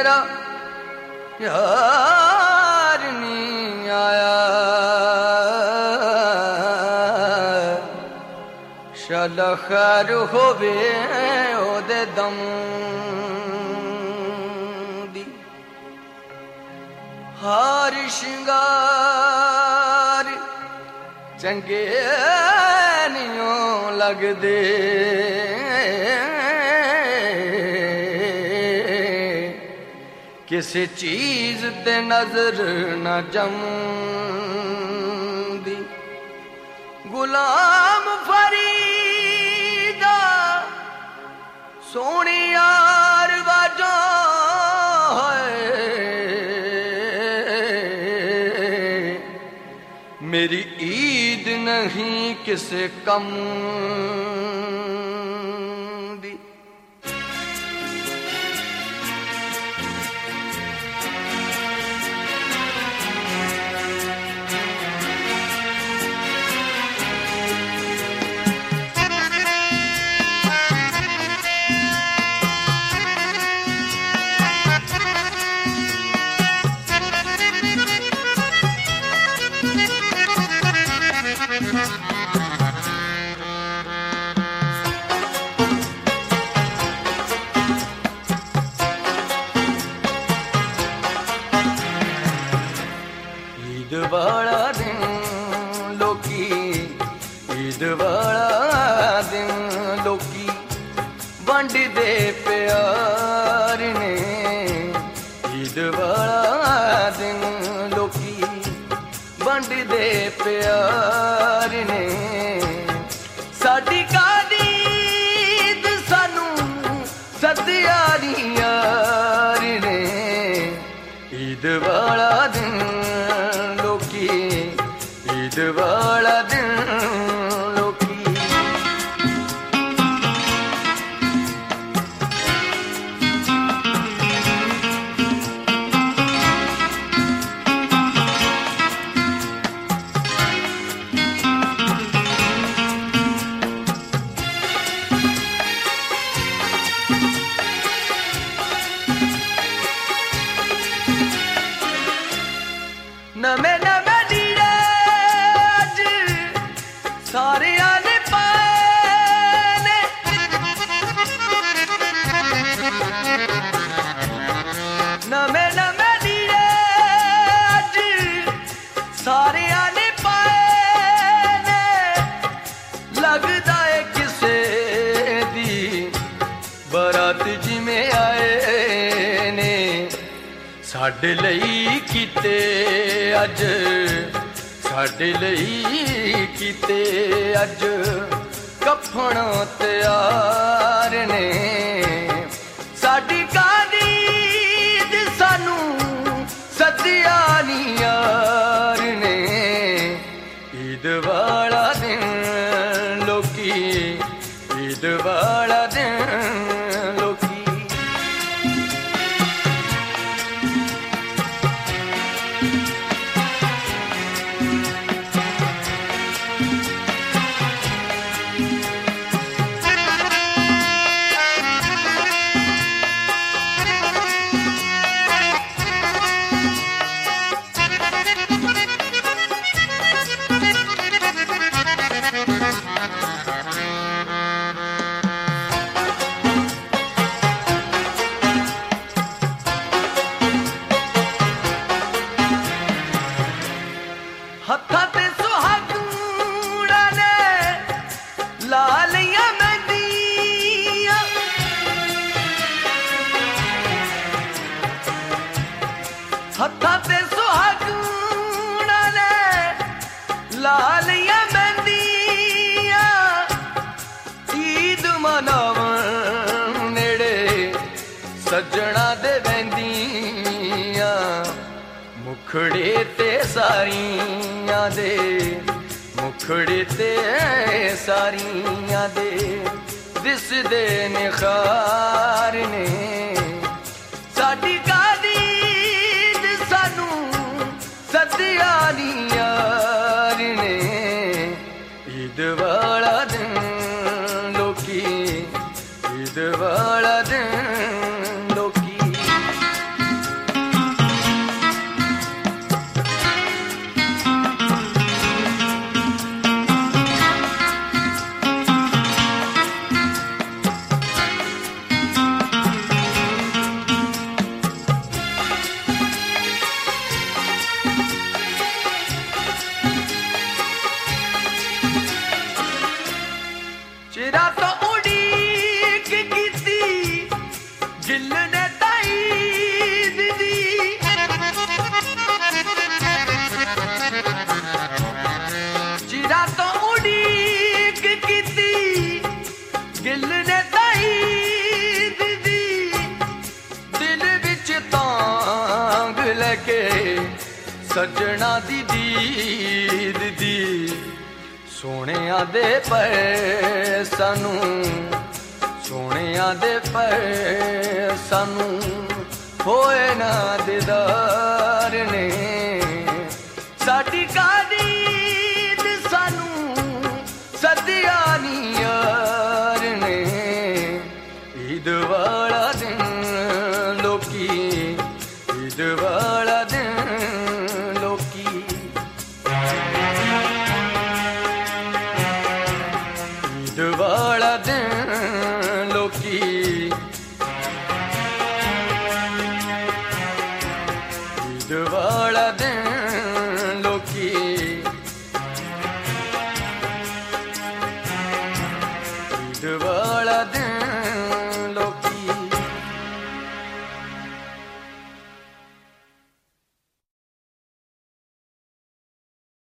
मेरा यार नहीं आया, शाला खैर होवे ओदे दम दी। हार शिंगार चंगे नहीं लगदे, किसी चीज ते नजर न जमदी। गुलाम फरीदा सोनी यार वाजा है, मेरी ईद नहीं किसे कम दी। ईद वाला दिन लोकी, ईद वाला दिन लोकी वंड दे प्यार ने। ईद वाला दिन लोकी वंड दे प्यार ने। साडी कादी ईद सानू सदिया नी यार ने। ईद वाला दिन लोकी, ईद वाला दिन लोकी। नमे नमे नीड़े अज सारियां ने पाए ने। नमे नमे नीड़े अज सारियां ने पाए ने। लगदा है किसे दी बारात जिमें आए ने। साडे लई कीते अज, साडे लई कीते अज कफन तैयार ने। साडी कादी ईद सानू सदिया नी यार ने। ईद वाला दिन लोकी, ईद वाला दिन लोकी। हत्था ते सुहागूड़ा ने ला लिया मेहंदियां। हत्था ते सुहागूड़ा ने ला लिया मेहंदियां। ईद मनावन नेड़े सज्जणा दे वैंदियां। मुखड़े ते सारियां दे, मुखड़े ते सारियां दे दिसदे निखार ने। साडी कादी ईद सानू सदिया नी यार ने। ईद वाला दिन लोकी, ईद वाला दिन लोकी। के सजना दी दीद दी सोहणिया दे पए सानू सोहणिया दे पए सानू होए ना दीदार ने साडी कादीद सानू सदिया नी यार ने ईद वाला दिन लोकी ईद वाला दिन लोकी ईद वाला दिन लोकी ईद वाला दिन